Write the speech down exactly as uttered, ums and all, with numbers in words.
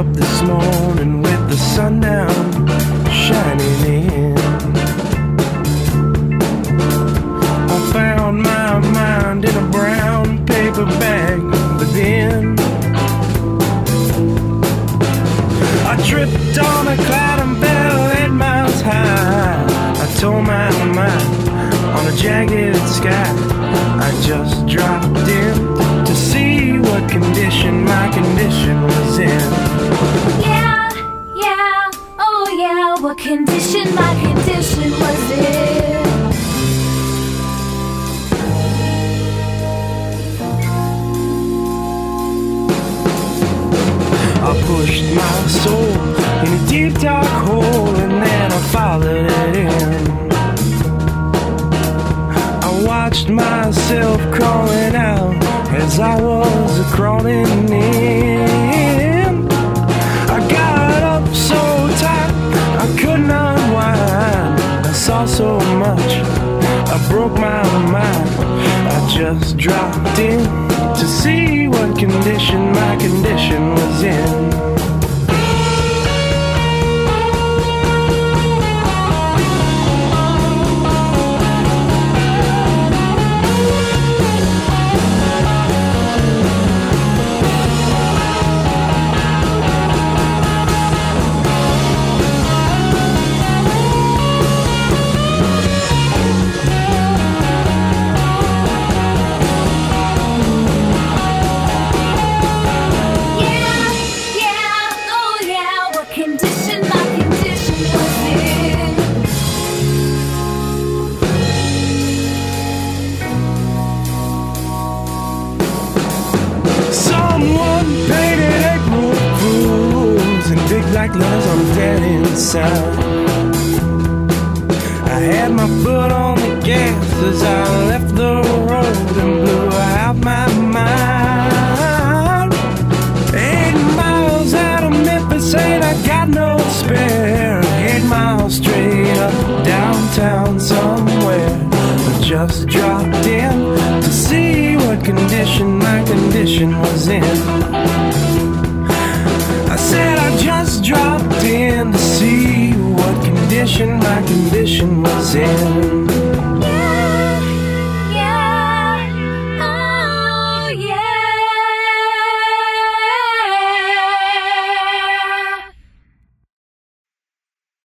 up this morning with the sun down shining in. I found my mind in a brown paper bag within. I tripped on a cloud and fell eight miles high. I tore my mind on a jagged sky. I just dropped in to see what condition my condition was in. Yeah, yeah, oh yeah, what condition my condition was in. I pushed my soul in a deep dark hole and then I followed it in. I watched myself crawling out as I was crawling in. I got up so tight I could not whine. I saw so much, I broke my mind. I just dropped in to see what condition my condition was in. Black letters on the dead inside. I had my foot on the gas as I left the road and blew out my mind. Eight miles out of Memphis, ain't I got no spare. Eight miles straight up downtown somewhere. I just dropped in to see what condition my condition was in. I said I just dropped in to see what condition my condition was in.